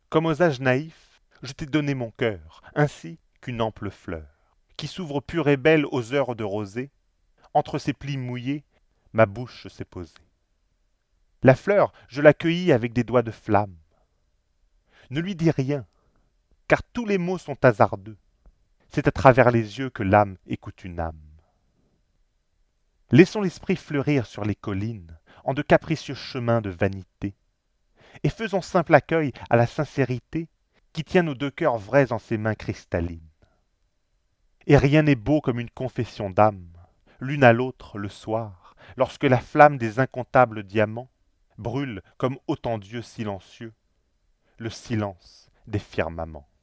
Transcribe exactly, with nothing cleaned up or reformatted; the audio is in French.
Comme aux âges naïfs, je t'ai donné mon cœur, ainsi qu'une ample fleur, qui s'ouvre pure et belle aux heures de rosée. Entre ses plis mouillés, ma bouche s'est posée. La fleur, je la cueillis avec des doigts de flamme. Ne lui dis rien, car tous les mots sont hasardeux. C'est à travers les yeux que l'âme écoute une âme. Laissons l'esprit fleurir sur les collines, en de capricieux chemins de vanité, et faisons simple accueil à la sincérité qui tient nos deux cœurs vrais en ses mains cristallines. Et rien n'est beau comme une confession d'âme, l'une à l'autre le soir, lorsque la flamme des incomptables diamants brûle comme autant d'yeux silencieux, le silence des firmaments.